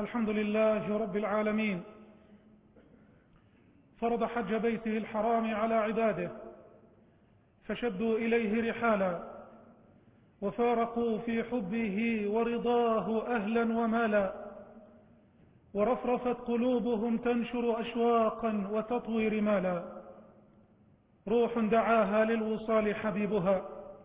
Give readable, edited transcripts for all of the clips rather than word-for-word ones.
الحمد لله رب العالمين، فرض حج بيته الحرام على عباده فشدوا إليه رحالا وفارقوا في حبه ورضاه أهلا ومالا، ورفرفت قلوبهم تنشر أشواقا وتطوي رمالا. روح دعاها للوصال حبيبها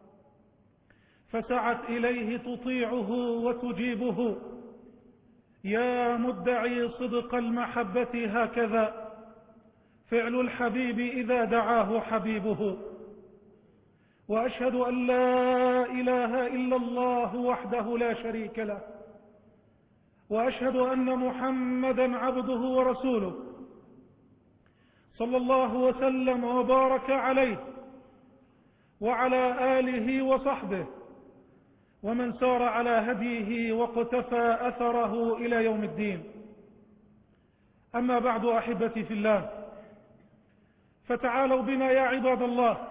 فسعت إليه تطيعه وتجيبه. يا مدعي صدق المحبة هكذا فعل الحبيب إذا دعاه حبيبه. وأشهد أن لا إله إلا الله وحده لا شريك له، وأشهد أن محمدا عبده ورسوله صلى الله وسلم وبارك عليه وعلى آله وصحبه ومن سار على هديه واقتفى أثره إلى يوم الدين. أما بعد أحبتي في الله، فتعالوا بنا يا عباد الله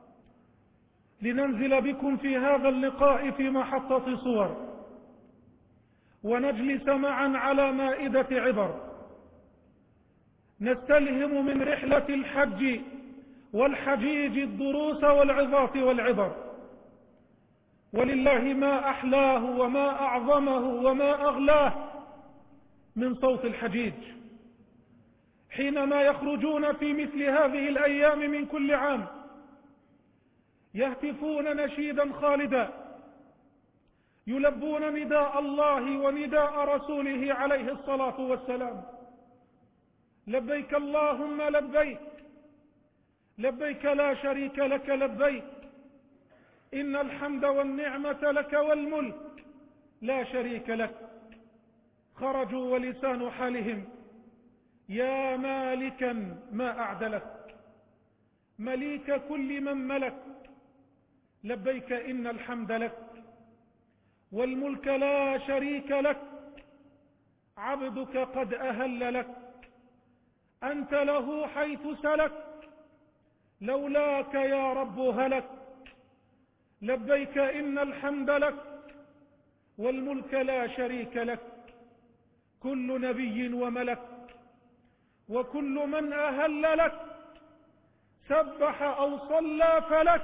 لننزل بكم في هذا اللقاء في محطة صور، ونجلس معا على مائدة عبر، نستلهم من رحلة الحج والحجيج الدروس والعظات والعبر. ولله ما أحلاه وما أعظمه وما أغلاه من صوت الحجيج حينما يخرجون في مثل هذه الأيام من كل عام، يهتفون نشيدا خالدا، يلبون نداء الله ونداء رسوله عليه الصلاة والسلام: لبيك اللهم لبيك، لبيك لا شريك لك لبيك، إن الحمد والنعمة لك والملك لا شريك لك. خرجوا ولسان حالهم: يا مالكا ما أعدلك، مليك كل من ملك، لبيك إن الحمد لك والملك لا شريك لك، عبدك قد أهل لك، أنت له حيث سلك، لولاك يا رب هلك، لبيك إن الحمد لك والملك لا شريك لك. كل نبي وملك وكل من أهل لك سبح أو صلى فلك،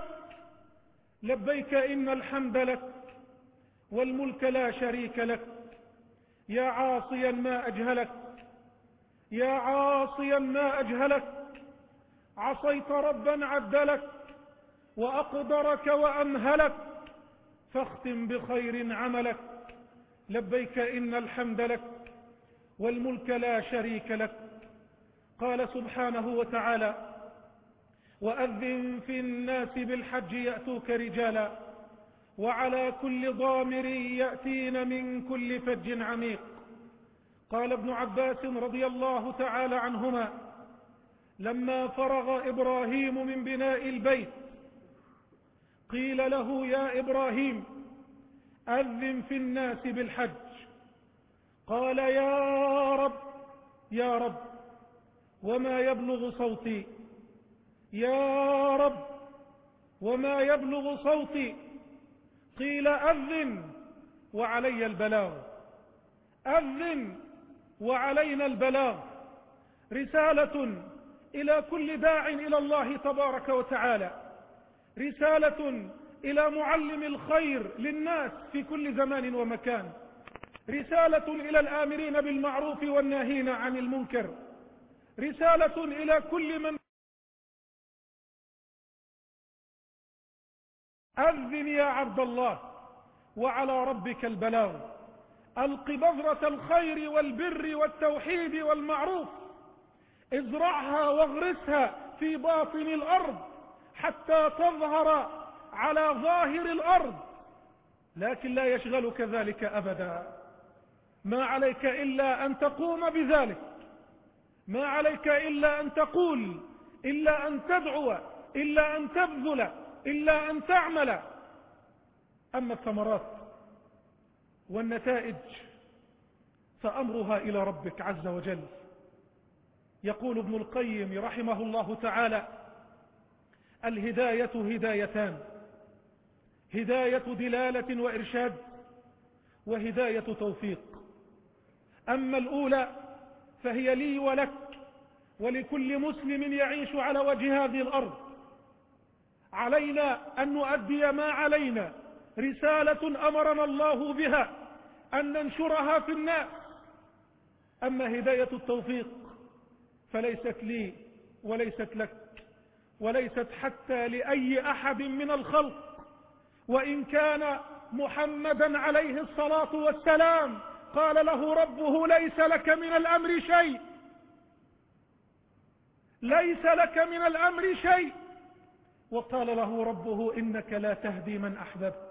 لبيك إن الحمد لك والملك لا شريك لك. يا عاصيا ما أجهلك، يا عاصيا ما أجهلك، عصيت ربا عدلك وأقدرك وأمهلك، فاختم بخير عملك، لبيك إن الحمد لك والملك لا شريك لك. قال سبحانه وتعالى: وأذن في الناس بالحج يأتوك رجالا وعلى كل ضامر يأتين من كل فج عميق. قال ابن عباس رضي الله تعالى عنهما: لما فرغ إبراهيم من بناء البيت قيل له: يا إبراهيم أذن في الناس بالحج. قال: يا رب يا رب وما يبلغ صوتي، يا رب وما يبلغ صوتي. قيل: أذن وعلي البلاغ، أذن وعلينا البلاغ. رسالة إلى كل داع إلى الله تبارك وتعالى، رسالة إلى معلم الخير للناس في كل زمان ومكان، رسالة إلى الآمرين بالمعروف والناهين عن المنكر، رسالة إلى كل من أذن يا عبد الله وعلى ربك البلاغ. ألق بذرة الخير والبر والتوحيد والمعروف، ازرعها واغرسها في باطن الأرض حتى تظهر على ظاهر الأرض، لكن لا يشغلك ذلك أبدا. ما عليك إلا أن تقوم بذلك، ما عليك إلا أن تقول، إلا أن تدعو، إلا أن تبذل، إلا أن تعمل. أما الثمرات والنتائج فأمرها إلى ربك عز وجل. يقول ابن القيم رحمه الله تعالى: الهداية هدايتان: هداية دلالة وإرشاد، وهداية توفيق. أما الأولى فهي لي ولك ولكل مسلم يعيش على وجه هذه الأرض. علينا أن نؤدي ما علينا، رسالة أمرنا الله بها أن ننشرها في الناس. أما هداية التوفيق فليست لي وليست لك وليست حتى لأي أحد من الخلق، وإن كان محمدا عليه الصلاة والسلام قال له ربه ليس لك من الأمر شيء، ليس لك من الأمر شيء. وقال له ربه إنك لا تهدي من أحببت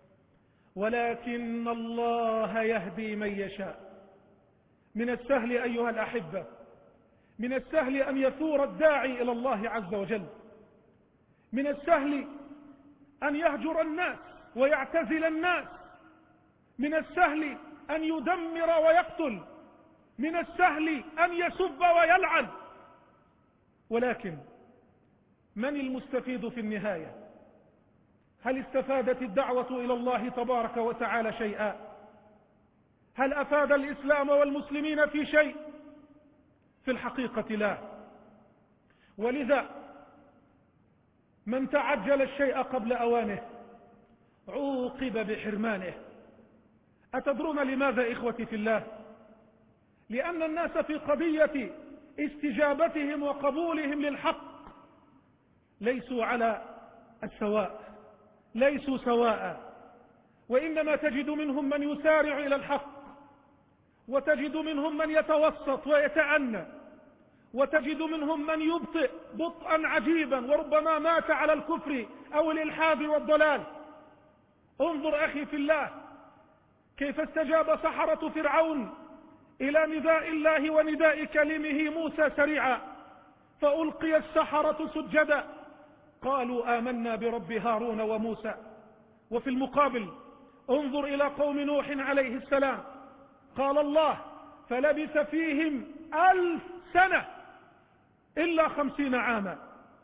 ولكن الله يهدي من يشاء. من السهل أيها الأحبة، من السهل أن يثور الداعي إلى الله عز وجل، من السهل أن يهجر الناس ويعتزل الناس، من السهل أن يدمر ويقتل، من السهل أن يسب ويلعن. ولكن من المستفيد في النهاية؟ هل استفادت الدعوة إلى الله تبارك وتعالى شيئا؟ هل أفاد الإسلام والمسلمين في شيء؟ في الحقيقة لا. ولذا من تعجل الشيء قبل أوانه عوقب بحرمانه. أتدرون لماذا إخوتي في الله؟ لأن الناس في قضية استجابتهم وقبولهم للحق ليسوا على السواء، ليسوا سواء، وإنما تجد منهم من يسارع إلى الحق، وتجد منهم من يتوسط ويتأنى، وتجد منهم من يبطئ بطئا عجيبا وربما مات على الكفر أو الإلحاد والضلال. انظر أخي في الله كيف استجاب سحرة فرعون إلى نداء الله ونداء كلمه موسى سريعا، فألقي السحرة سجدا قالوا آمنا برب هارون وموسى. وفي المقابل انظر إلى قوم نوح عليه السلام، قال الله فلبث فيهم 1000 سنة إلا 50 عاما،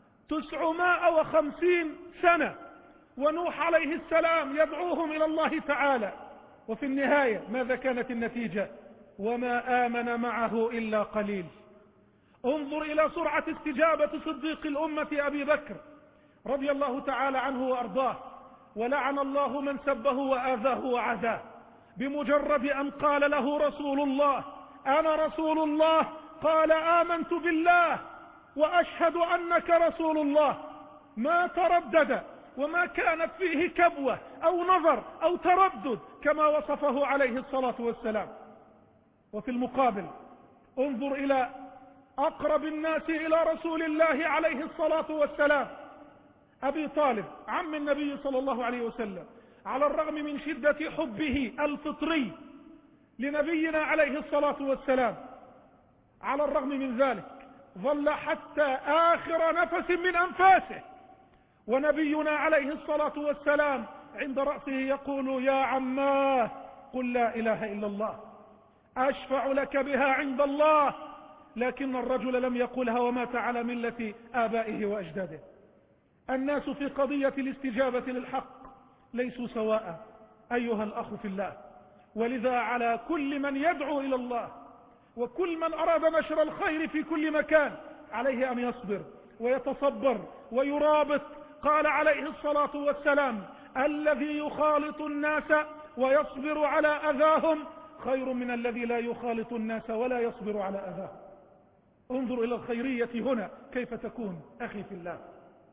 950 سنة، ونوح عليه السلام يدعوهم إلى الله تعالى. وفي النهاية ماذا كانت النتيجة؟ وما آمن معه إلا قليل. انظر إلى سرعة استجابة صديق الأمة أبي بكر رضي الله تعالى عنه وأرضاه، ولعن الله من سبه وآذاه وعداه. بمجرد أن قال له رسول الله أنا رسول الله قال آمنت بالله وأشهد أنك رسول الله، ما تردد وما كانت فيه كبوة أو نظر أو تردد كما وصفه عليه الصلاة والسلام. وفي المقابل انظر إلى أقرب الناس إلى رسول الله عليه الصلاة والسلام أبي طالب عم النبي صلى الله عليه وسلم، على الرغم من شدة حبه الفطري لنبينا عليه الصلاة والسلام، على الرغم من ذلك ظل حتى آخر نفس من أنفاسه ونبينا عليه الصلاة والسلام عند رأسه يقول يا عماه قل لا إله إلا الله أشفع لك بها عند الله. لكن الرجل لم يقلها ومات على ملة آبائه وأجداده. الناس في قضية الاستجابة للحق ليسوا سواء أيها الأخ في الله. ولذا على كل من يدعو إلى الله وكل من أراد نشر الخير في كل مكان عليه أن يصبر ويتصبر ويرابط. قال عليه الصلاة والسلام الذي يخالط الناس ويصبر على أذاهم خير من الذي لا يخالط الناس ولا يصبر على أذاهم. انظر إلى الخيرية هنا كيف تكون أخي في الله.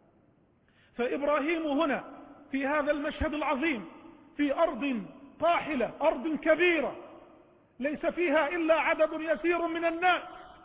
فإبراهيم هنا في هذا المشهد العظيم في أرض قاحلة، أرض كبيرة ليس فيها إلا عدد يسير من الناس،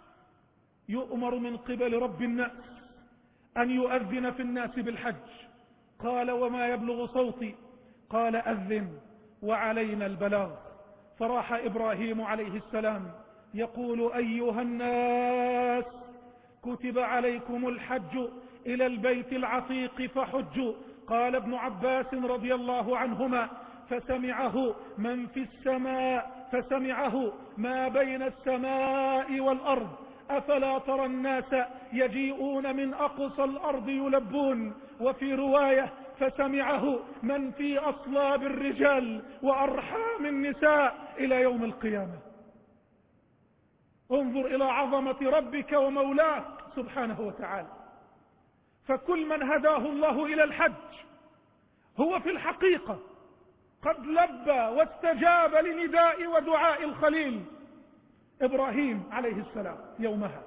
يؤمر من قبل رب الناس أن يؤذن في الناس بالحج. قال وما يبلغ صوتي؟ قال أذن وعلينا البلاغ. فراح إبراهيم عليه السلام يقول أيها الناس كتب عليكم الحج إلى البيت العتيق فحجوا. قال ابن عباس رضي الله عنهما فسمعه من في السماء، فسمعه ما بين السماء والأرض. أفلا ترى الناس يجيئون من أقصى الأرض يلبون. وفي رواية فسمعه من في أصلاب الرجال وأرحام النساء إلى يوم القيامة. انظر إلى عظمة ربك ومولاك سبحانه وتعالى. فكل من هداه الله إلى الحج هو في الحقيقة قد لبى واستجاب لنداء ودعاء الخليل إبراهيم عليه السلام يومها.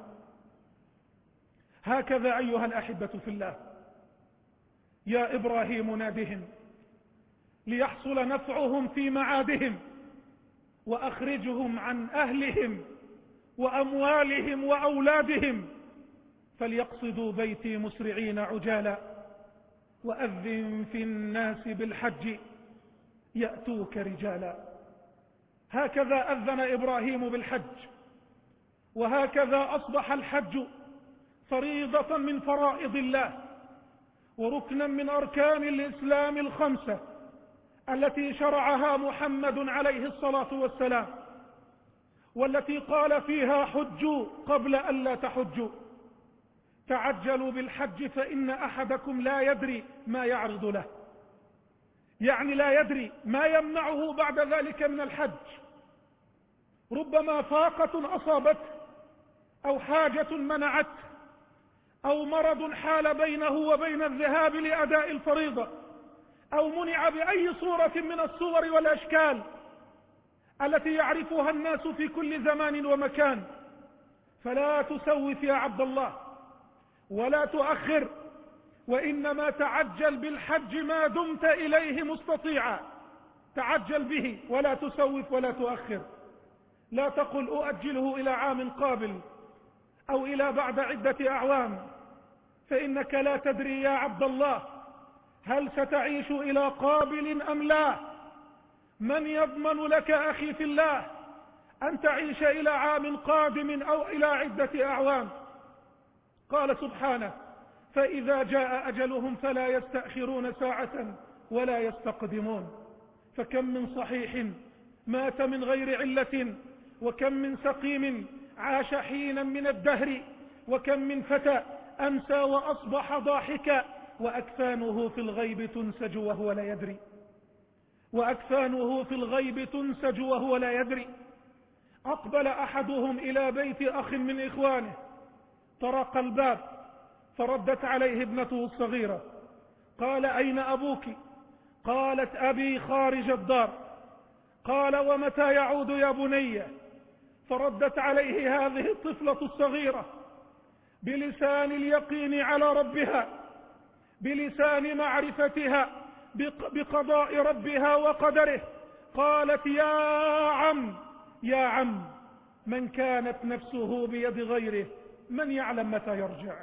هكذا أيها الأحبة في الله، يا إبراهيم نادهم ليحصل نفعهم في معادهم، وأخرجهم عن أهلهم وأموالهم وأولادهم، فليقصدوا بيتي مسرعين عجالا، وأذن في الناس بالحج يأتوك رجالا. هكذا أذن إبراهيم بالحج، وهكذا أصبح الحج فريضة من فرائض الله، وركنا من أركان الإسلام الخمسة التي شرعها محمد عليه الصلاة والسلام، والتي قال فيها حجوا قبل أن لا تحجوا. تعجلوا بالحج فإن أحدكم لا يدري ما يعرض له، يعني لا يدري ما يمنعه بعد ذلك من الحج. ربما فاقة أصابته، أو حاجة منعته، أو مرض حال بينه وبين الذهاب لأداء الفريضة، أو منع بأي صورة من الصور والأشكال التي يعرفها الناس في كل زمان ومكان. فلا تسوف يا عبد الله ولا تؤخر، وإنما تعجل بالحج ما دمت إليه مستطيعا. تعجل به ولا تسوف ولا تؤخر. لا تقل أؤجله إلى عام قابل أو إلى بعد عدة أعوام، فإنك لا تدري يا عبد الله هل ستعيش إلى قابل أم لا. من يضمن لك أخي في الله أن تعيش إلى عام قادم أو إلى عدة أعوام؟ قال سبحانه: فإذا جاء أجلهم فلا يستأخرون ساعة ولا يستقدمون. فكم من صحيح مات من غير علة، وكم من سقيم عاش حينا من الدهر، وكم من فتى أمسى وأصبح ضاحكا، وأكفانه في الغيب تنسج وهو لا يدري. وأكفانه في الغيب تنسج وهو لا يدري. أقبل أحدهم إلى بيت أخ من إخوانه، طرق الباب فردت عليه ابنته الصغيرة. قال: أين أبوك؟ قالت: أبي خارج الدار. قال: ومتى يعود يا بني؟ فردت عليه هذه الطفلة الصغيرة بلسان اليقين على ربها، بلسان معرفتها بقضاء ربها وقدره. قالت: يا عم، من كانت نفسه بيد غيره من يعلم متى يرجع؟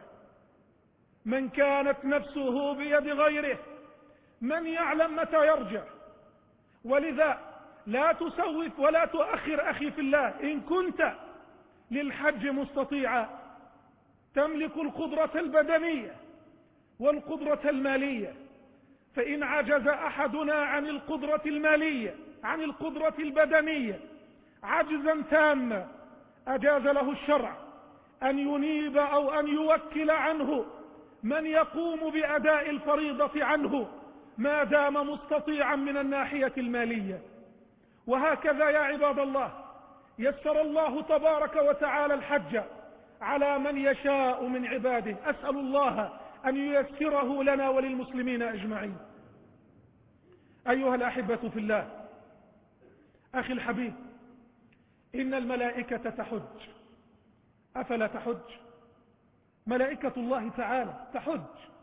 من كانت نفسه بيد غيره من يعلم متى يرجع؟ ولذا لا تسوف ولا تؤخر أخي في الله. إن كنت للحج مستطيعا، تملك القدرة البدنية والقدرة المالية، فإن عجز أحدنا عن القدرة المالية عن القدرة البدنية عجزا تاما، أجاز له الشرع أن ينيب أو أن يوكل عنه من يقوم بأداء الفريضة عنه ما دام مستطيعا من الناحية المالية. وهكذا يا عباد الله يسر الله تبارك وتعالى الحج على من يشاء من عباده. أسأل الله أن ييسره لنا وللمسلمين أجمعين. أيها الأحبة في الله، أخي الحبيب، إن الملائكة تحج، أفلا تحج؟ ملائكة الله تعالى تحج،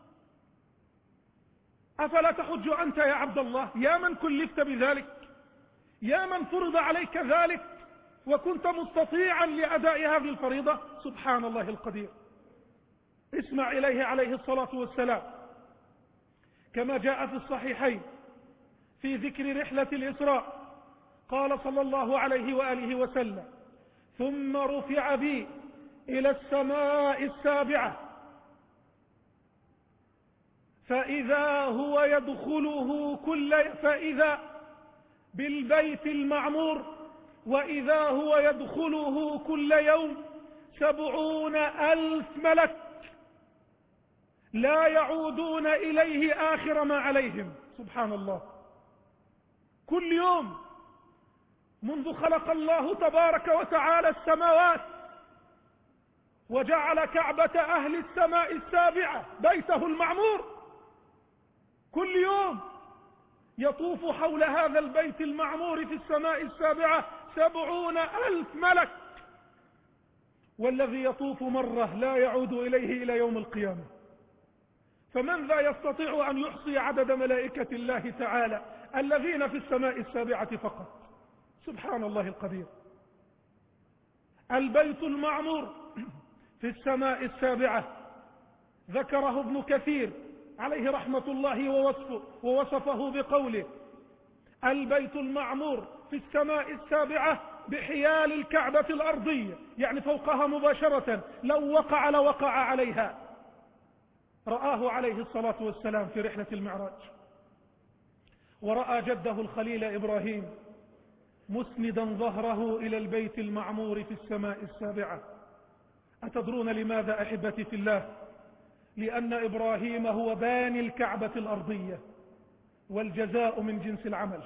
أفلا تحج أنت يا عبد الله؟ يا من كلفت بذلك، يا من فرض عليك ذلك وكنت مستطيعا لأداء هذه الفريضة. سبحان الله القدير. اسمع إليه عليه الصلاة والسلام كما جاء في الصحيحين في ذكر رحلة الإسراء. قال صلى الله عليه وآله وسلم: ثم رفع بي إلى السماء السابعة فإذا بالبيت المعمور وإذا هو يدخله كل يوم 70,000 ملك لا يعودون إليه آخر ما عليهم. سبحان الله. كل يوم منذ خلق الله تبارك وتعالى السماوات وجعل كعبة أهل السماء السابعة بيته المعمور، كل يوم يطوف حول هذا البيت المعمور في السماء السابعة 70,000 ملك، والذي يطوف مرة لا يعود إليه إلى يوم القيامة. فمن ذا يستطيع أن يحصي عدد ملائكة الله تعالى الذين في السماء السابعة فقط؟ سبحان الله القدير. البيت المعمور في السماء السابعة ذكره ابن كثير عليه رحمة الله ووصفه بقوله: البيت المعمور في السماء السابعة بحيال الكعبة الأرضية، يعني فوقها مباشرة، لو وقع لوقع عليها. رآه عليه الصلاة والسلام في رحلة المعراج، ورأى جده الخليل إبراهيم مسندا ظهره إلى البيت المعمور في السماء السابعة. أتدرون لماذا أحبتي في الله؟ لأن إبراهيم هو باني الكعبة الأرضية، والجزاء من جنس العمل.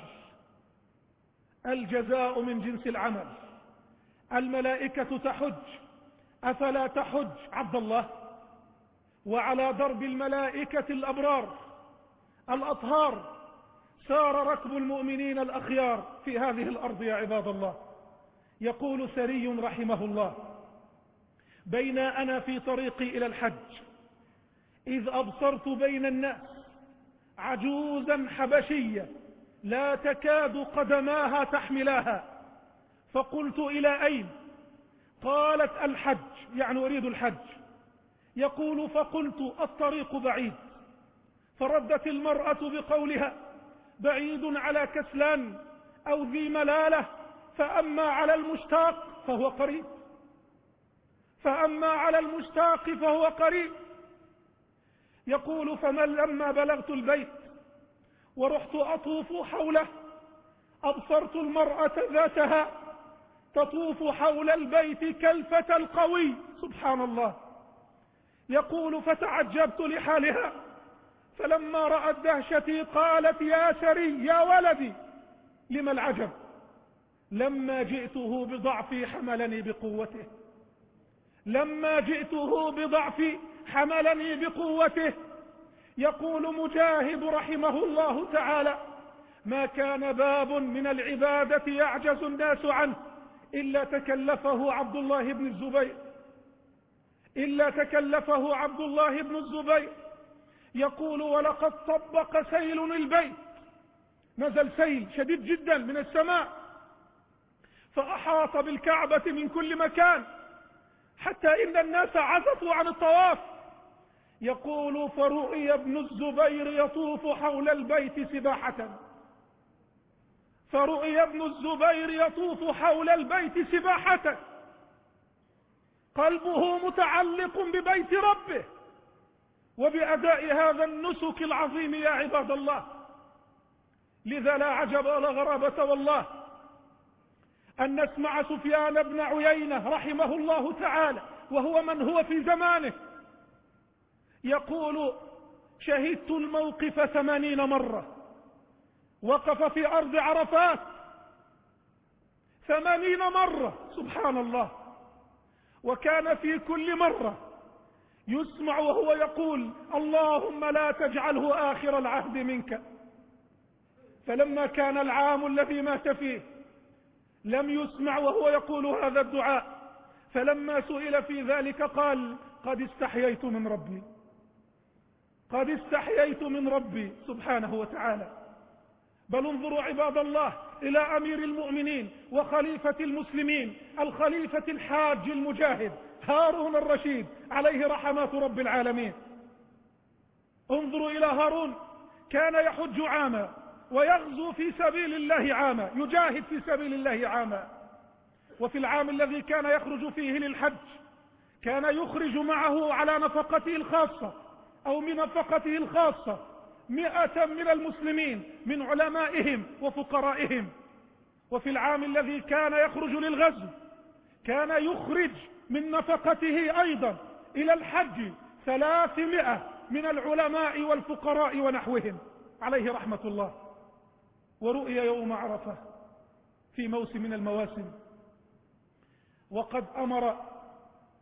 الجزاء من جنس العمل. الملائكة تحج، أفلا تحج عبد الله؟ وعلى درب الملائكة الأبرار الأطهار سار ركب المؤمنين الأخيار في هذه الأرض يا عباد الله. يقول سري رحمه الله: بين أنا في طريقي إلى الحج إذ أبصرت بين الناس عجوزا حبشية لا تكاد قدماها تحملاها، فقلت: إلى أين؟ قالت: الحج، يعني أريد الحج. يقول: فقلت: الطريق بعيد. فردت المرأة بقولها: بعيد على كسلان أو ذي ملالة، فأما على المشتاق فهو قريب، فأما على المشتاق فهو قريب. يقول: فمن لما بلغت البيت ورحت أطوف حوله أبصرت المرأة ذاتها تطوف حول البيت كالفتى القوي، سبحان الله. يقول: فتعجبت لحالها، فلما رأت دهشتي قالت: يا سري يا ولدي، لما العجب؟ لما جئته بضعفي حملني بقوته، لما جئته بضعفي حملني بقوته. يقول مجاهد رحمه الله تعالى: ما كان باب من العبادة يعجز الناس عنه إلا تكلفه عبد الله بن الزبير، إلا تكلفه عبد الله بن الزبير. يقول: ولقد طبق سيل البيت، نزل سيل شديد جدا من السماء فأحاط بالكعبة من كل مكان حتى إن الناس عزفوا عن الطواف. يقول: فرؤي ابن الزبير يطوف حول البيت سباحة، فرؤي ابن الزبير يطوف حول البيت سباحة، قلبه متعلق ببيت ربه وبأداء هذا النسك العظيم يا عباد الله. لذا لا عجب ولا غرابة والله أن نسمع سفيان بن عيينة رحمه الله تعالى، وهو من هو في زمانه، يقول: شهدت الموقف 80 مرة. وقف في أرض عرفات 80 مرة، سبحان الله. وكان في كل مرة يسمع وهو يقول: اللهم لا تجعله آخر العهد منك. فلما كان العام الذي مات فيه لم يسمع وهو يقول هذا الدعاء، فلما سئل في ذلك قال: قد استحييت من ربي، قد استحييت من ربي سبحانه وتعالى. بل انظروا عباد الله إلى أمير المؤمنين وخليفة المسلمين، الخليفة الحاج المجاهد هارون الرشيد عليه رحمات رب العالمين. انظروا إلى هارون، كان يحج عاما ويغزو في سبيل الله عاما، يجاهد في سبيل الله عاما. وفي العام الذي كان يخرج فيه للحج كان يخرج معه على نفقته الخاصة أو من نفقته الخاصة 100 من المسلمين من علمائهم وفقرائهم. وفي العام الذي كان يخرج للغزو كان يخرج من نفقته أيضا إلى الحج 300 من العلماء والفقراء ونحوهم عليه رحمة الله. ورؤي يوم عرفة في موسم من المواسم، وقد أمر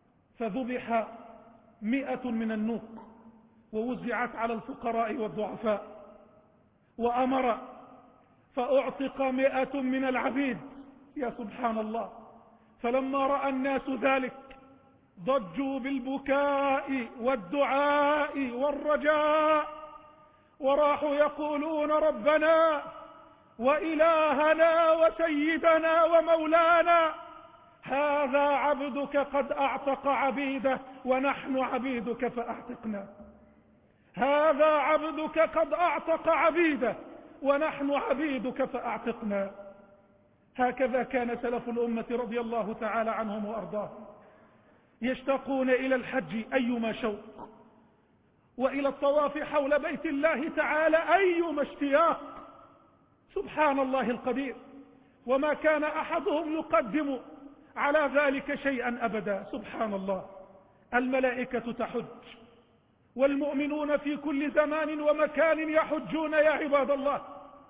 فذبح 100 من النوق ووزعت على الفقراء والضعفاء، وأمر فأعتق 100 من العبيد. يا سبحان الله. فلما رأى الناس ذلك ضجوا بالبكاء والدعاء والرجاء، وراحوا يقولون ربنا وإلهنا وسيدنا ومولانا، هذا عبدك قد أعتق عبيده ونحن عبيدك فأعتقنا. هذا عبدك قد أعتق عبيده ونحن عبيدك فأعتقنا. هكذا كان سلف الأمة رضي الله تعالى عنهم وأرضاهم، يشتاقون إلى الحج أيما شوق، وإلى الطواف حول بيت الله تعالى أيما اشتياق. سبحان الله القدير. وما كان أحدهم يقدم على ذلك شيئا أبدا. سبحان الله. الملائكة تحج، والمؤمنون في كل زمان ومكان يحجون يا عباد الله.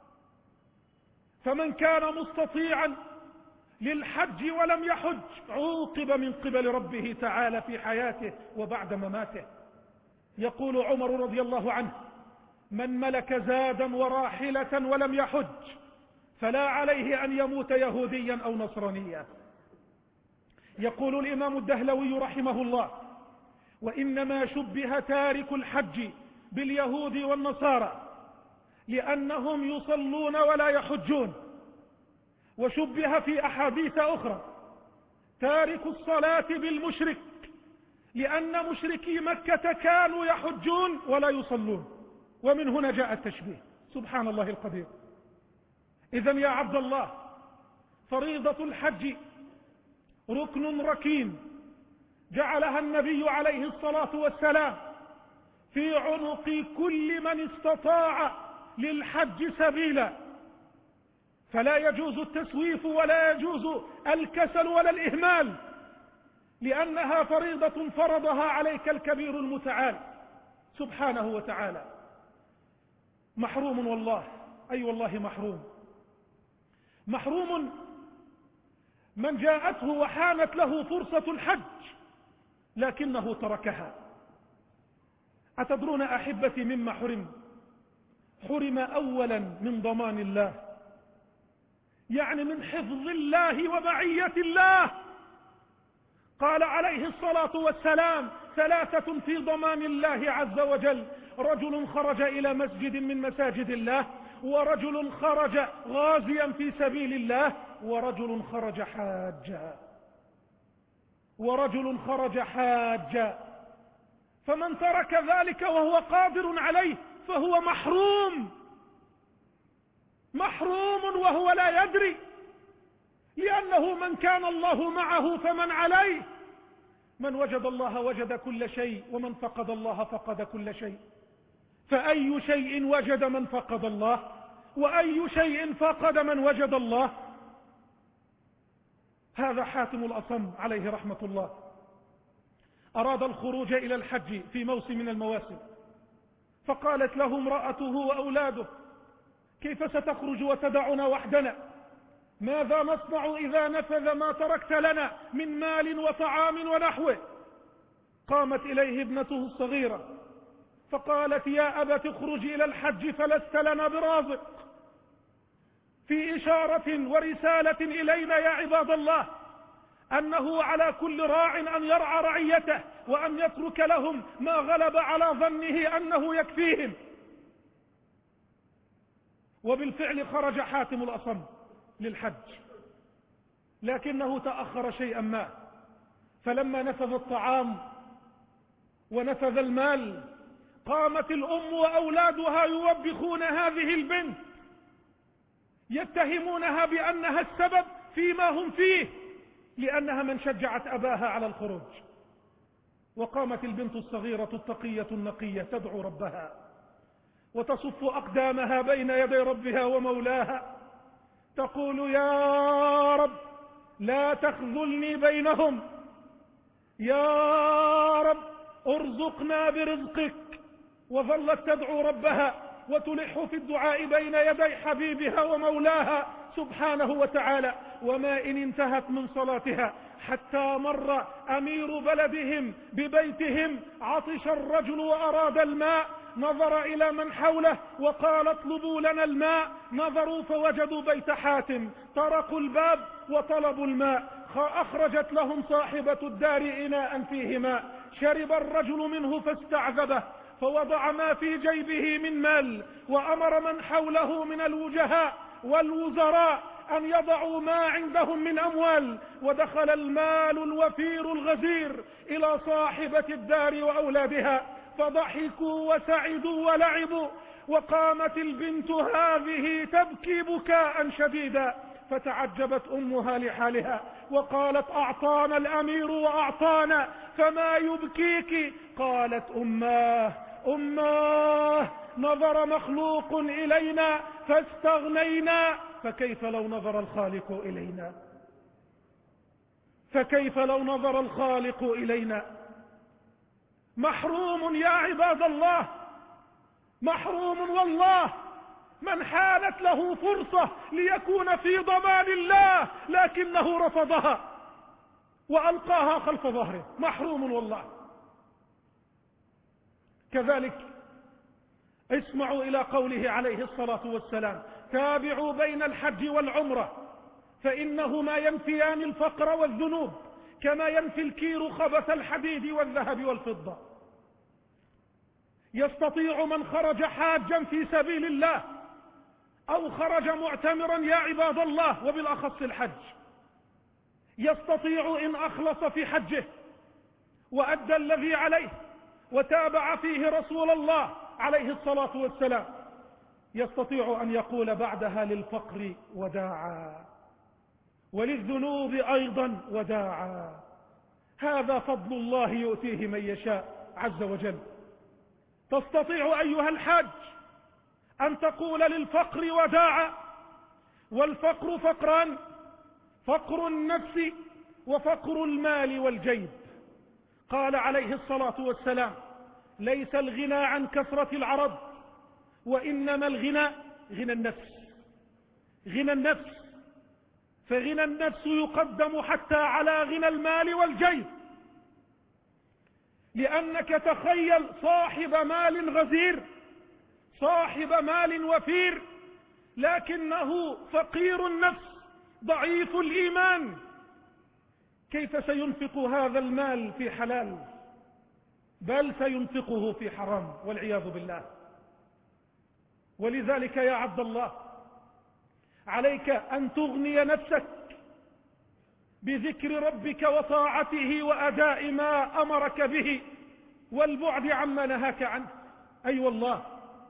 فمن كان مستطيعا للحج ولم يحج عوقب من قبل ربه تعالى في حياته وبعد مماته. يقول عمر رضي الله عنه: من ملك زادا وراحلة ولم يحج فلا عليه أن يموت يهوديا أو نصرانيا. يقول الإمام الدهلوي رحمه الله: وإنما شبه تارك الحج باليهود والنصارى لأنهم يصلون ولا يحجون. وشبه في أحاديث أخرى تارك الصلاة بالمشرك لأن مشركي مكة كانوا يحجون ولا يصلون، ومن هنا جاء التشبيه. سبحان الله القدير. إذن يا عبد الله، فريضة الحج ركن ركين جعلها النبي عليه الصلاة والسلام في عنق كل من استطاع للحج سبيلا، فلا يجوز التسويف ولا يجوز الكسل ولا الإهمال، لأنها فريضة فرضها عليك الكبير المتعال سبحانه وتعالى. محروم والله، أي والله محروم من جاءته وحانت له فرصة الحج لكنه تركها. أتدرون أحبتي مما حرم أولا من ضمان الله، يعني من حفظ الله ومعية الله. قال عليه الصلاة والسلام: 3 في ضمان الله عز وجل: رجل خرج إلى مسجد من مساجد الله، ورجل خرج غازيا في سبيل الله، ورجل خرج حاجا. فمن ترك ذلك وهو قادر عليه فهو محروم وهو لا يدري، لأنه من كان الله معه فمن عليه. من وجد الله وجد كل شيء، ومن فقد الله فقد كل شيء. فأي شيء وجد من فقد الله، وأي شيء فقد من وجد الله. هذا حاتم الأصم عليه رحمة الله أراد الخروج إلى الحج في موسم من المواسم، فقالت له امرأته وأولاده: كيف ستخرج وتدعنا وحدنا؟ ماذا نصنع إذا نفذ ما تركت لنا من مال وطعام ونحوه؟ قامت إليه ابنته الصغيرة فقالت: يا أبت اخرج إلى الحج فلست لنا برازق. في إشارة ورسالة إلينا يا عباد الله أنه على كل راع أن يرعى رعيته، وأن يترك لهم ما غلب على ظنه أنه يكفيهم. وبالفعل خرج حاتم الأصم للحج، لكنه تأخر شيئا ما، فلما نفذ الطعام ونفذ المال قامت الأم وأولادها يوبخون هذه البنت، يتهمونها بأنها السبب فيما هم فيه، لأنها من شجعت أباها على الخروج. وقامت البنت الصغيرة التقية النقية تدعو ربها وتصف أقدامها بين يدي ربها ومولاها، تقول: يا رب لا تخذلني بينهم، يا رب ارزقنا برزقك. وظلت تدعو ربها وتلح في الدعاء بين يدي حبيبها ومولاها سبحانه وتعالى. وما إن انتهت من صلاتها حتى مر أمير بلدهم ببيتهم، عطش الرجل وأراد الماء، نظر إلى من حوله وقال اطلبوا لنا الماء. نظروا فوجدوا بيت حاتم، طرقوا الباب وطلبوا الماء. أخرجت لهم صاحبة الدار إناء فيه ماء، شرب الرجل منه فاستعذبه، فوضع ما في جيبه من مال، وأمر من حوله من الوجهاء والوزراء أن يضعوا ما عندهم من أموال، ودخل المال الوفير الغزير إلى صاحبة الدار وأولادها، فضحكوا وسعدوا ولعبوا. وقامت البنت هذه تبكي بكاء شديدا، فتعجبت أمها لحالها وقالت أعطانا الأمير وأعطانا، فما يبكيك؟ قالت أماه نظر مخلوق إلينا فاستغنينا، فكيف لو نظر الخالق إلينا؟ فكيف لو نظر الخالق إلينا؟ محروم يا عباد الله، محروم والله من حالت له فرصة ليكون في ضمان الله لكنه رفضها وألقاها خلف ظهره، محروم والله. كذلك اسمعوا إلى قوله عليه الصلاة والسلام: تابعوا بين الحج والعمرة فإنهما ينفيان الفقر والذنوب كما ينفي الكير خبث الحديد والذهب والفضة. يستطيع من خرج حاجا في سبيل الله أو خرج معتمرا يا عباد الله، وبالأخص الحج، يستطيع إن أخلص في حجه وأدى الذي عليه وتابع فيه رسول الله عليه الصلاة والسلام، يستطيع أن يقول بعدها للفقر وداعا، وللذنوب أيضا وداعا. هذا فضل الله يؤتيه من يشاء عز وجل. تستطيع أيها الحاج أن تقول للفقر وداعا، والفقر فقران: فقر النفس وفقر المال والجيب. قال عليه الصلاة والسلام: ليس الغنى عن كثرة العرض، وإنما الغنى غنى النفس. غنى النفس، فغنى النفس يقدم حتى على غنى المال والجيب، لأنك تخيل صاحب مال غزير، صاحب مال وفير، لكنه فقير النفس ضعيف الإيمان، كيف سينفق هذا المال في حلال؟ بل سينفقه في حرام والعياذ بالله. ولذلك يا عبد الله عليك أن تغني نفسك بذكر ربك وطاعته وأداء ما أمرك به والبعد عما نهاك عنه. أي والله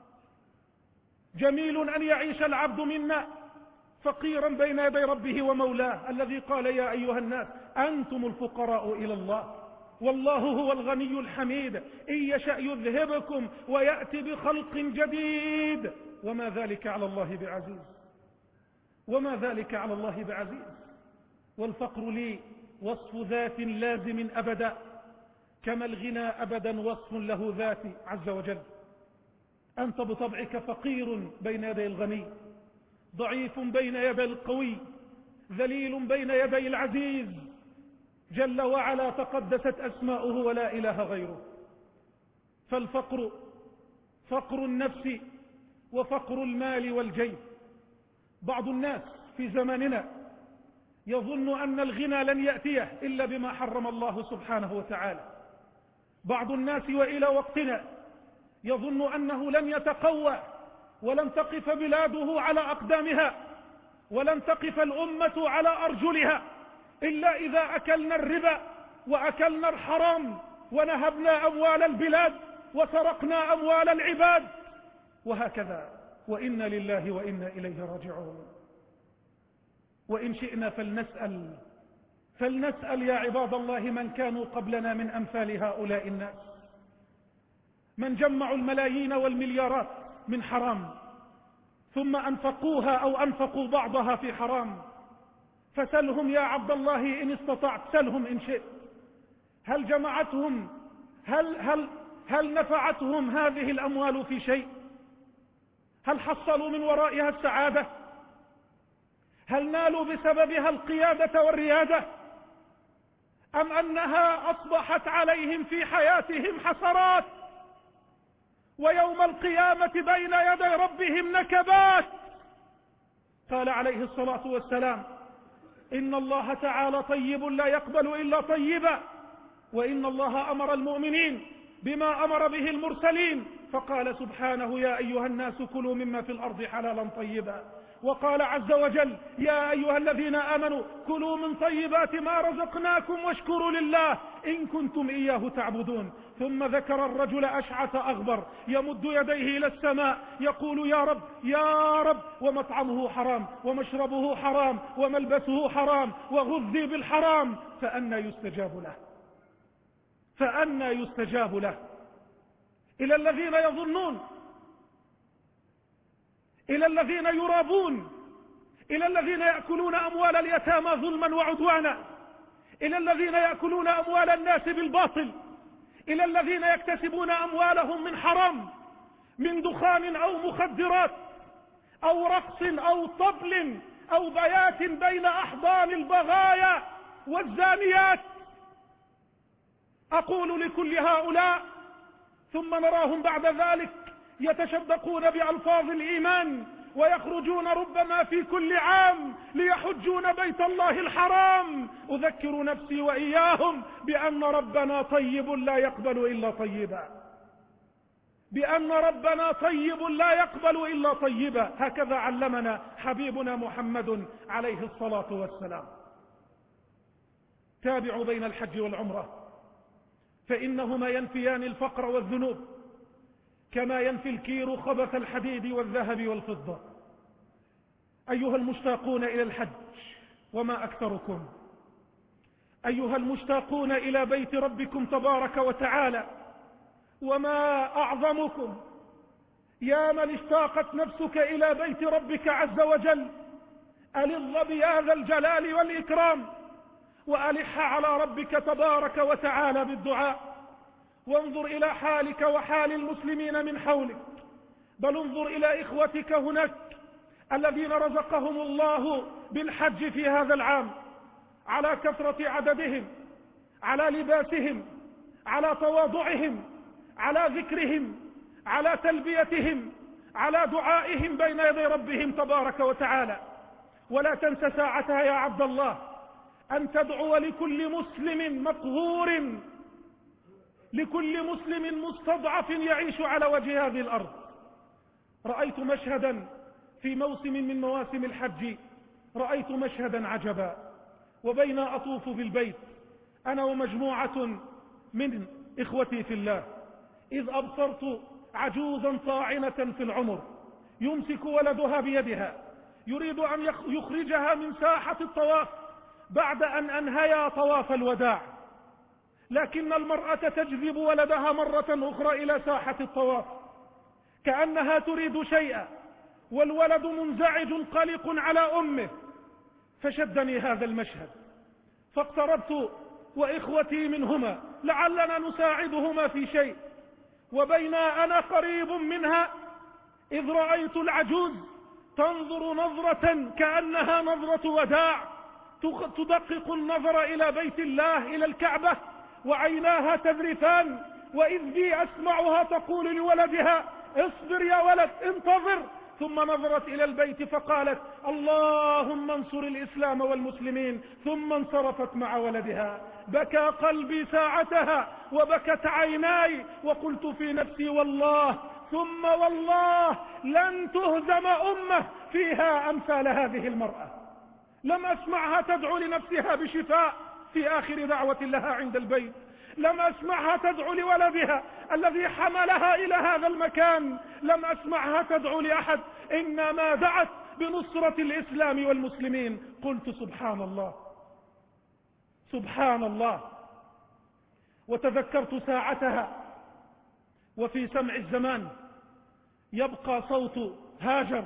جميل أن يعيش العبد منا فقيرا بين يدي ربه ومولاه، الذي قال: يا أيها الناس أنتم الفقراء إلى الله والله هو الغني الحميد، إن يشأ يذهبكم ويأتي بخلق جديد وما ذلك على الله بعزيز، وما ذلك على الله بعزيز. والفقر لي وصف ذات لازم أبدا، كما الغنى أبدا وصف له ذات عز وجل. أنت بطبعك فقير بين يدي الغني، ضعيف بين يدي القوي، ذليل بين يدي العزيز جل وعلا تقدست أسماؤه ولا إله غيره. فالفقر فقر النفس وفقر المال والجيب. بعض الناس في زماننا يظن أن الغنى لن يأتيه إلا بما حرم الله سبحانه وتعالى. بعض الناس وإلى وقتنا يظن أنه لن يتقوى ولن تقف بلاده على أقدامها ولن تقف الأمة على أرجلها إلا إذا أكلنا الربا وأكلنا الحرام ونهبنا أموال البلاد وسرقنا أموال العباد وهكذا. وإنا لله وإنا إليه راجعون. وإن شئنا فلنسأل يا عباد الله من كانوا قبلنا من أمثال هؤلاء الناس، من جمعوا الملايين والمليارات من حرام ثم أنفقوها أو أنفقوا بعضها في حرام. فسلهم يا عبد الله إن استطعت، سلهم إن شئت، هل جمعتهم هل نفعتهم هذه الأموال في شيء؟ هل حصلوا من ورائها السعادة؟ هل نالوا بسببها القيادة والريادة؟ أم أنها أصبحت عليهم في حياتهم حسرات، ويوم القيامة بين يدي ربهم نكبات؟ قال عليه الصلاة والسلام: إن الله تعالى طيب لا يقبل إلا طيبا، وإن الله أمر المؤمنين بما أمر به المرسلين، فقال سبحانه: يا أيها الناس كلوا مما في الأرض حلالا طيبا. وقال عز وجل: يا أيها الذين آمنوا كلوا من طيبات ما رزقناكم واشكروا لله إن كنتم إياه تعبدون. ثم ذكر الرجل أشعث أغبر يمد يديه إلى السماء يقول: يا رب يا رب، ومطعمه حرام ومشربه حرام وملبسه حرام وغذي بالحرام، فأنى يستجاب له؟ فأنى يستجاب له؟ إلى الذين يظنون، إلى الذين يرابون، إلى الذين يأكلون أموال اليتامى ظلما وعدوانا، إلى الذين يأكلون أموال الناس بالباطل، إلى الذين يكتسبون أموالهم من حرام، من دخان أو مخدرات أو رقص أو طبل أو بيات بين أحضان البغايا والزانيات. أقول لكل هؤلاء ثم نراهم بعد ذلك يتشدقون بألفاظ الإيمان ويخرجون ربما في كل عام ليحجون بيت الله الحرام. أذكر نفسي وإياهم بأن ربنا طيب لا يقبل إلا طيبا، بأن ربنا طيب لا يقبل إلا طيبا. هكذا علمنا حبيبنا محمد عليه الصلاة والسلام. تابعوا بين الحج والعمرة، فإنهما ينفيان الفقر والذنوب كما ينفي الكير خبث الحديد والذهب والفضة. أيها المشتاقون إلى الحج، وما أكثركم، أيها المشتاقون إلى بيت ربكم تبارك وتعالى، وما أعظمكم، يا من اشتاقت نفسك إلى بيت ربك عز وجل، ألظ بهذا الجلال والإكرام وألح على ربك تبارك وتعالى بالدعاء، وانظر إلى حالك وحال المسلمين من حولك، بل انظر إلى إخوتك هناك الذين رزقهم الله بالحج في هذا العام، على كثرة عددهم، على لباسهم، على تواضعهم، على ذكرهم، على تلبيتهم، على دعائهم بين يدي ربهم تبارك وتعالى. ولا تنس ساعتها يا عبد الله أن تدعو لكل مسلم مقهور، لكل مسلم مستضعف يعيش على وجه هذه الأرض. رأيت مشهدا في موسم من مواسم الحج، رأيت مشهدا عجبا، وبين أطوف بالبيت أنا ومجموعة من إخوتي في الله، إذ أبصرت عجوزا طاعنة في العمر يمسك ولدها بيدها يريد أن يخرجها من ساحة الطواف بعد أن أنهيا طواف الوداع، لكن المرأة تجذب ولدها مرة أخرى إلى ساحة الطواف كأنها تريد شيئا، والولد منزعج قلق على أمه. فشدني هذا المشهد فاقتربت وإخوتي منهما لعلنا نساعدهما في شيء، وبين أنا قريب منها إذ رأيت العجوز تنظر نظرة كأنها نظرة وداع، تدقق النظر إلى بيت الله، إلى الكعبة، وعيناها تذرفان، وإذ بي أسمعها تقول لولدها: اصبر يا ولد، انتظر. ثم نظرت إلى البيت فقالت: اللهم انصر الإسلام والمسلمين، ثم انصرفت مع ولدها. بكى قلبي ساعتها وبكت عيناي، وقلت في نفسي: والله ثم والله لن تهزم أمة فيها أمثال هذه المرأة. لم أسمعها تدعو لنفسها بشفاء في آخر دعوة لها عند البيت، لم أسمعها تدعو لولدها الذي حملها إلى هذا المكان، لم أسمعها تدعو لأحد، إنما دعت بنصرة الإسلام والمسلمين. قلت: سبحان الله سبحان الله. وتذكرت ساعتها وفي الزمان يبقى صوت هاجر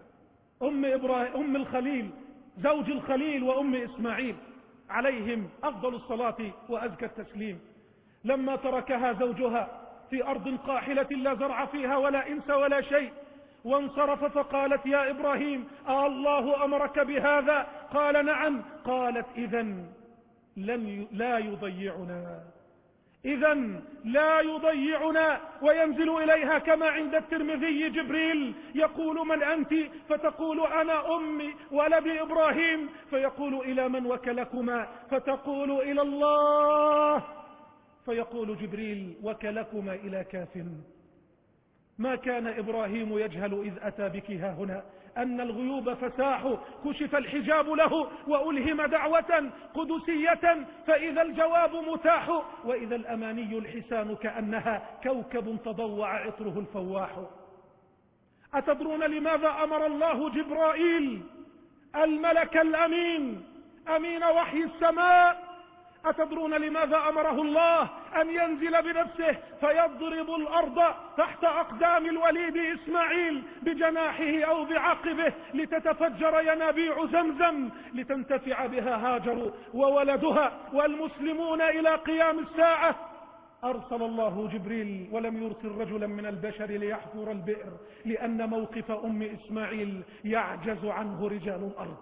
أم الخليل، زوج الخليل وأم إسماعيل عليهم أفضل الصلاة وأزكى التسليم، لما تركها زوجها في أرض قاحلة لا زرع فيها ولا إنس ولا شيء، وانصرف فقالت: يا إبراهيم الله أمرك بهذا؟ قال: نعم. قالت: إذن لا يضيعنا. إذا لا يضيعنا، وينزل إليها كما عند الترمذي جبريل يقول: من أنت؟ فتقول: أنا أمي ولد إبراهيم. فيقول: إلى من وكلكما؟ فتقول: إلى الله. فيقول جبريل: وكلكما إلى كاف. ما كان إبراهيم يجهل إذ أتى بك هاهنا أن الغيوب فساح، كشف الحجاب له وألهم دعوة قدسية، فإذا الجواب متاح، وإذا الأماني الحسان كأنها كوكب تضوع عطره الفواح. أتدرون لماذا أمر الله جبرائيل الملك الأمين أمين وحي السماء؟ أتدرون لماذا أمره الله أن ينزل بنفسه فيضرب الأرض تحت أقدام الوليد إسماعيل بجناحه أو بعقبه لتتفجر ينابيع زمزم لتنتفع بها هاجر وولدها والمسلمون إلى قيام الساعة؟ أرسل الله جبريل ولم يرسل رجلا من البشر ليحفر البئر، لأن موقف أم إسماعيل يعجز عنه رجال الأرض.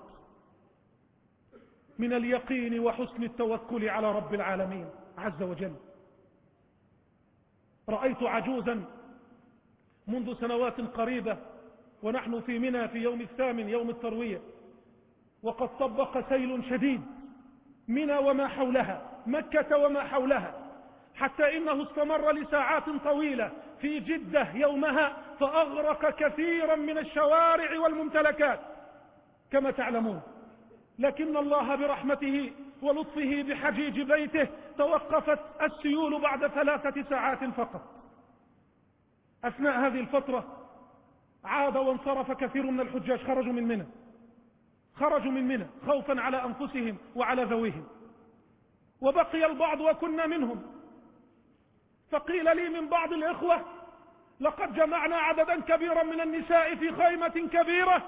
من اليقين وحسن التوكل على رب العالمين عز وجل. رأيت عجوزا منذ سنوات قريبة ونحن في منى في يوم 8 يوم التروية، وقد طبق سيل شديد منى وما حولها، مكة وما حولها، حتى إنه استمر لساعات طويلة في جدة يومها، فأغرق كثيرا من الشوارع والممتلكات كما تعلمون. لكن الله برحمته ولطفه بحجيج بيته توقفت السيول بعد 3 ساعات فقط. أثناء هذه الفترة عاد وانصرف كثير من الحجاج، خرجوا من منى خوفا على أنفسهم وعلى ذويهم، وبقي البعض وكنا منهم. فقيل لي من بعض الإخوة: لقد جمعنا عددا كبيرا من النساء في خيمة كبيرة،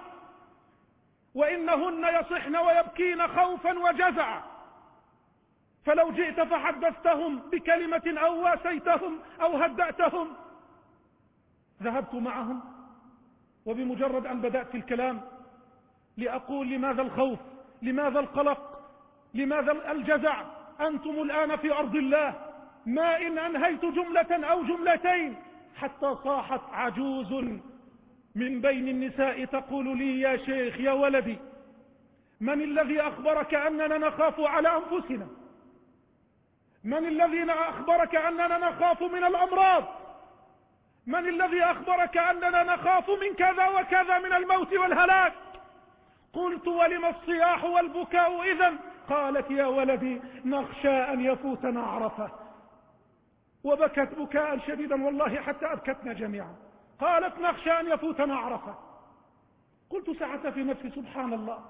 وإنهن يصحن ويبكين خوفا وجزعا، فلو جئت فحدثتهم بكلمة أو واسيتهم أو هدأتهم. ذهبت معهم، وبمجرد أن بدأت في الكلام لأقول: لماذا الخوف؟ لماذا القلق؟ لماذا الجزع؟ أنتم الآن في أرض الله، ما إن أنهيت جملة أو جملتين حتى صاحت عجوز من بين النساء تقول لي: يا شيخ يا ولدي، من الذي أخبرك أننا نخاف على أنفسنا؟ من الذي أخبرك أننا نخاف من الأمراض؟ من الذي أخبرك أننا نخاف من كذا وكذا من الموت والهلاك؟ قلت: ولم الصياح والبكاء إذن؟ قالت: يا ولدي نخشى أن يفوتنا عرفة. وبكت بكاء شديدا والله حتى أبكتنا جميعا. قالت: نخشى أن يفوتنا عرفة. قلت ساعة في نفسي: سبحان الله،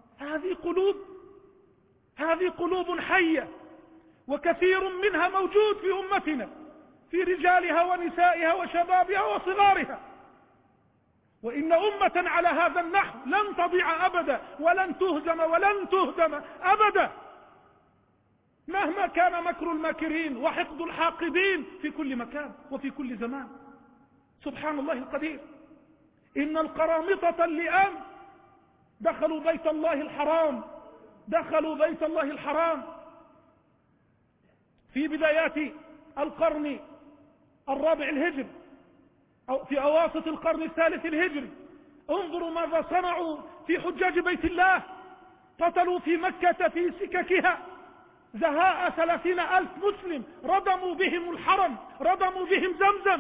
هذه قلوب حية، وكثير منها موجود في أمتنا، في رجالها ونسائها وشبابها وصغارها، وإن أمة على هذا النحو لن تضيع أبدا، ولن تهزم ولن تهدم أبدا، مهما كان مكر الماكرين وحقد الحاقدين في كل مكان وفي كل زمان. سبحان الله القدير. إن القرامطة اللئام دخلوا بيت الله الحرام في بدايات القرن الرابع الهجري أو في أواسط القرن الثالث الهجري. انظروا ماذا صنعوا في حجاج بيت الله. قتلوا في مكة في سككها زهاء 30,000 مسلم، ردموا بهم الحرم، ردموا بهم زمزم،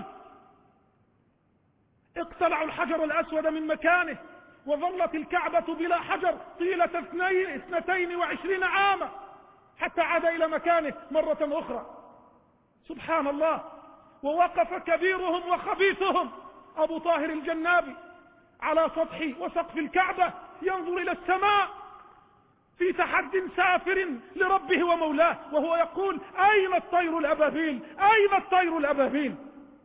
اقتلعوا الحجر الأسود من مكانه، وظلت الكعبة بلا حجر طيلة 22 عاما حتى عاد إلى مكانه مرة أخرى. سبحان الله. ووقف كبيرهم وخبيثهم أبو طاهر الجنابي على سطح وسقف الكعبة ينظر إلى السماء في تحد سافر لربه ومولاه، وهو يقول: أين الطير الأبابيل؟ أين الطير الأبابيل؟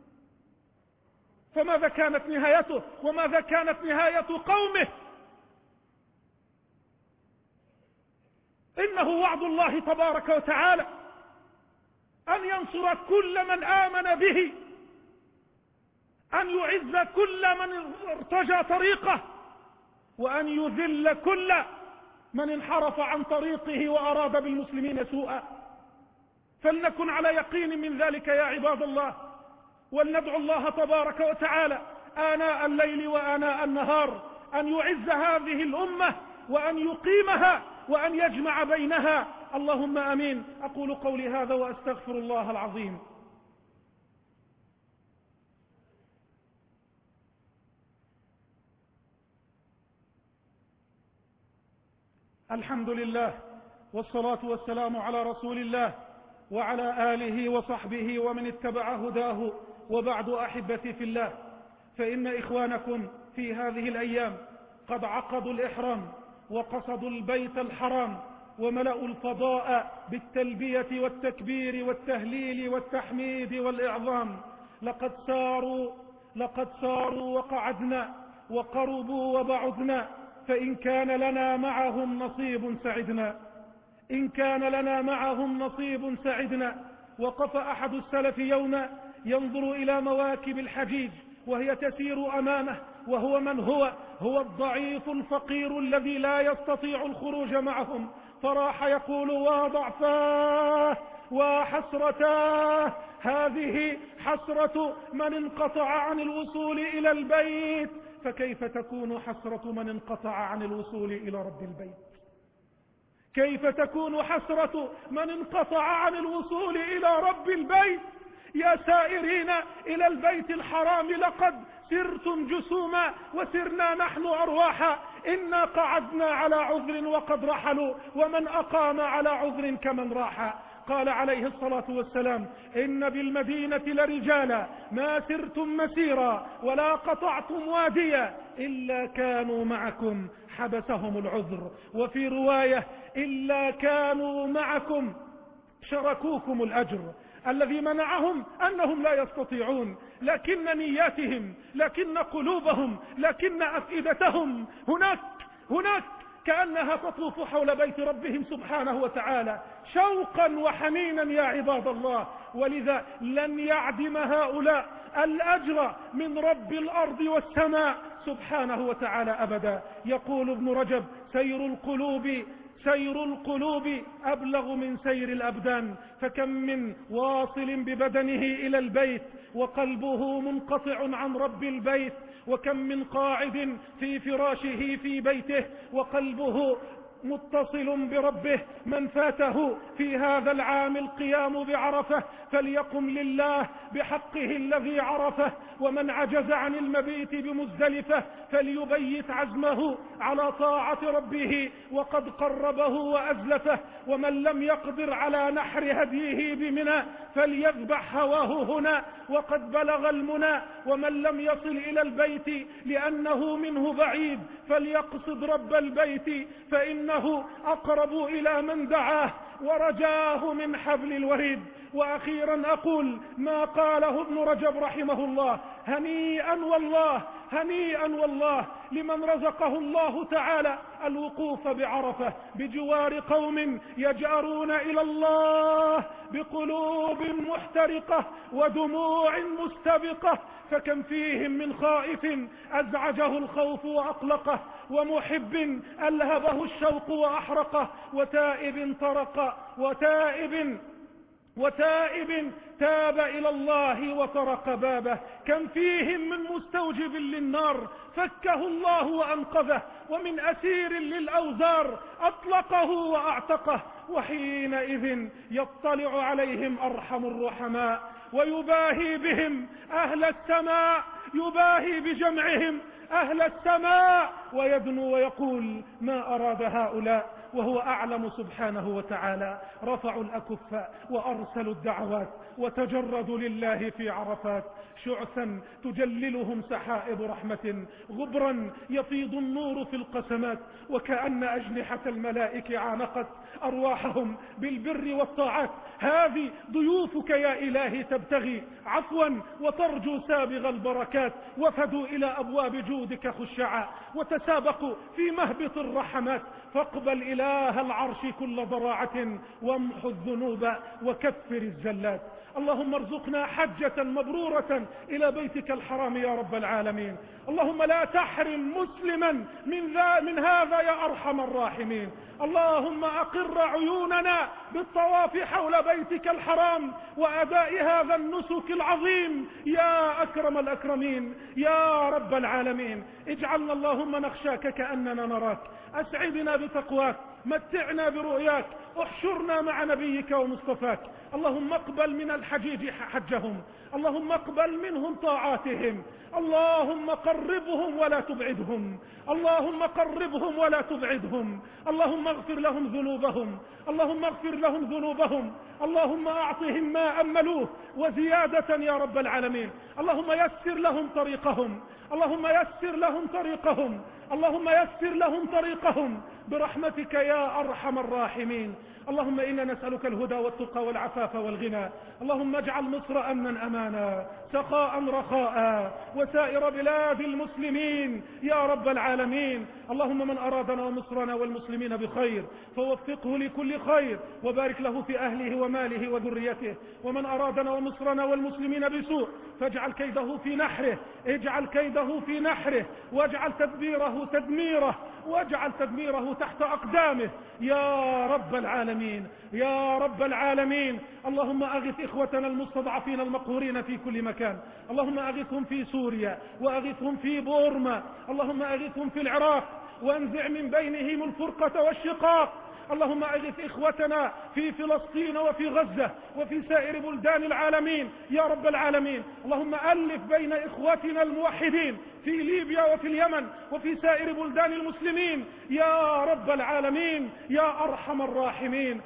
فماذا كانت نهايته وماذا كانت نهاية قومه؟ إنه وعد الله تبارك وتعالى أن ينصر كل من آمن به، أن يعز كل من ارتجى طريقه، وأن يذل كل من انحرف عن طريقه وأراد بالمسلمين سوءا. فلنكن على يقين من ذلك يا عباد الله، ولندعو الله تبارك وتعالى آناء الليل وآناء النهار أن يعز هذه الأمة وأن يقيمها وأن يجمع بينها، اللهم آمين. أقول قولي هذا وأستغفر الله العظيم. الحمد لله والصلاة والسلام على رسول الله وعلى آله وصحبه ومن اتبع هداه، وبعد أحبتي في الله، فإن إخوانكم في هذه الأيام قد عقدوا الإحرام وقصدوا البيت الحرام وملأوا الفضاء بالتلبية والتكبير والتهليل والتحميد والإعظام. لقد ساروا وقعدنا وقربوا وبعدنا، فإن كان لنا معهم نصيب سعدنا. إن كان لنا معهم نصيب سعدنا. وقف أحد السلف يوما ينظر إلى مواكب الحجيج وهي تسير أمامه، وهو من هو الضعيف الفقير الذي لا يستطيع الخروج معهم، فراح يقول: وضعفاه وحسرتاه، هذه حسرة من انقطع عن الوصول إلى البيت، فكيف تكون حسرة من انقطع عن الوصول إلى رب البيت؟ كيف تكون حسرة من انقطع عن الوصول إلى رب البيت؟ يا سائرين إلى البيت الحرام، لقد سرتم جسوما وسرنا نحن أرواحا، إنا قعدنا على عذر وقد رحلوا، ومن أقام على عذر كمن راح. قال عليه الصلاة والسلام: إن بالمدينة لرجالا ما سرتم مسيرا ولا قطعتم واديا إلا كانوا معكم حبسهم العذر، وفي رواية: إلا كانوا معكم شركوكم الأجر. الذي منعهم أنهم لا يستطيعون، لكن نياتهم، لكن قلوبهم، لكن أفئدتهم هناك كأنها تطوف حول بيت ربهم سبحانه وتعالى شوقا وحنينا يا عباد الله. ولذا لن يعدم هؤلاء الأجر من رب الأرض والسماء سبحانه وتعالى أبدا. يقول ابن رجب: سير القلوب أبلغ من سير الأبدان، فكم من واصل ببدنه إلى البيت وقلبه منقطع عن رب البيت، وكم من قاعد في فراشه في بيته وقلبه متصل بربه. من فاته في هذا العام القيام بعرفة فليقم لله بحقه الذي عرفه، ومن عجز عن المبيت بمزدلفة فليبيت عزمه على طاعة ربه وقد قربه وأزلفه، ومن لم يقدر على نحر هديه بمنى فليذبح هواه هنا وقد بلغ المنى، ومن لم يصل إلى البيت لأنه منه بعيد فليقصد رب البيت فإنه أقرب إلى من دعاه ورجاه من حبل الوريد. وأخيرا أقول ما قاله ابن رجب رحمه الله: هنيئا والله لمن رزقه الله تعالى الوقوف بعرفة بجوار قوم يجأرون إلى الله بقلوب محترقة ودموع مستبقة، فكم فيهم من خائف أزعجه الخوف وأقلقه، ومحب ألهبه الشوق وأحرقه، وتائب طرق وتائب تاب إلى الله وطرق بابه. كم فيهم من مستوجب للنار فكه الله وأنقذه، ومن أسير للأوزار أطلقه وأعتقه، وحينئذ يطلع عليهم أرحم الرحماء ويباهي بهم أهل السماء، يباهي بجمعهم أهل السماء ويدنو ويقول: ما أراد هؤلاء وهو أعلم سبحانه وتعالى. رفعوا الأكف وأرسلوا الدعوات وتجردوا لله في عرفات، شعثا تجللهم سحائب رحمة، غبرا يفيض النور في القسمات، وكأن أجنحة الملائكة عانقت أرواحهم بالبر والطاعات. هذه ضيوفك يا إلهي تبتغي عفوا وترجو سابغ البركات، وفدوا إلى أبواب جودك خشعا وتسابقوا في مهبط الرحمات، فاقبل إله العرش كل ضراعة وامح الذنوب وكفر الزلات. اللهم ارزقنا حجة مبرورة إلى بيتك الحرام يا رب العالمين. اللهم لا تحرم مسلما من هذا يا أرحم الراحمين. اللهم أقر عيوننا بالطواف حول بيتك الحرام وأداء هذا النسك العظيم يا أكرم الأكرمين يا رب العالمين. اجعلنا اللهم نخشاك كأننا نراك، أسعدنا بتقواك، متعنا برؤياك، احشرنا مع نبيك ومصطفاك. اللهم اقبل من الحجيج حجهم، اللهم اقبل منهم طاعاتهم، اللهم قربهم ولا تبعدهم، اللهم قربهم ولا تبعدهم، اللهم اغفر لهم ذنوبهم، اللهم اغفر لهم ذنوبهم، اللهم اعطهم ما املوه وزيادة يا رب العالمين. اللهم يسر لهم طريقهم، اللهم يسر لهم طريقهم، اللهم يسر لهم طريقهم برحمتك يا أرحم الراحمين. اللهم إنا نسألك الهدى والتقى والعفاف والغنى. اللهم اجعل مصر أمنا أمانا سخاء رخاء وسائر بلاد المسلمين يا رب العالمين. اللهم من أرادنا ومصرنا والمسلمين بخير فوفقه لكل خير وبارك له في أهله وماله وذريته، ومن أرادنا ومصرنا والمسلمين بسوء فاجعل كيده في نحره، اجعل كيده في نحره واجعل تدبيره تدميره واجعل تدميره تحت أقدامه يا رب العالمين يا رب العالمين. اللهم أغث إخوتنا المستضعفين المقهورين في كل مكان، اللهم أغثهم في سوريا وأغثهم في بورما، اللهم أغثهم في العراق وانزع من بينهم الفرقة والشقاق. اللهم أغث إخوتنا في فلسطين وفي غزة وفي سائر بلدان العالمين يا رب العالمين. اللهم ألف بين إخوتنا الموحدين في ليبيا وفي اليمن وفي سائر بلدان المسلمين يا رب العالمين يا أرحم الراحمين.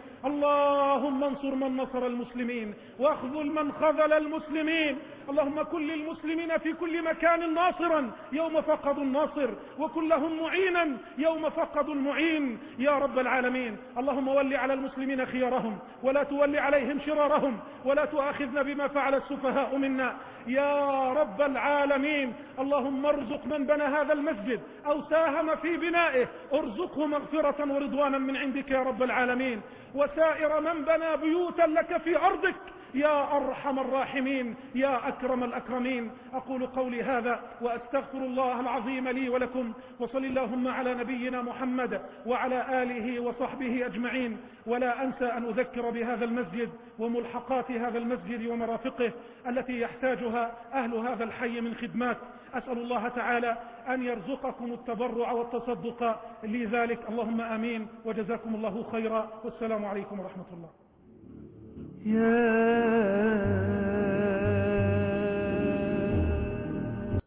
اللهم انصر من نصر المسلمين واخذل من خذل المسلمين. اللهم كن للمسلمين في كل مكان ناصرا يوم فقدوا الناصر وكن لهم معينا يوم فقدوا المعين يا رب العالمين. اللهم ول على المسلمين خيارهم ولا تول عليهم شرارهم ولا تؤاخذنا بما فعل السفهاء منا يا رب العالمين. اللهم ارزق من بنى هذا المسجد أو ساهم في بنائه، ارزقه مغفرة ورضوانا من عندك يا رب العالمين، وسائر من بنى بيوتا لك في أرضك يا أرحم الراحمين يا أكرم الأكرمين. أقول قولي هذا وأستغفر الله العظيم لي ولكم، وصل اللهم على نبينا محمد وعلى آله وصحبه أجمعين. ولا أنسى أن أذكر بهذا المسجد وملحقات هذا المسجد ومرافقه التي يحتاجها أهل هذا الحي من خدمات. أسأل الله تعالى أن يرزقكم التبرع والتصدق لذلك، اللهم آمين، وجزاكم الله خيرا، والسلام عليكم ورحمة الله.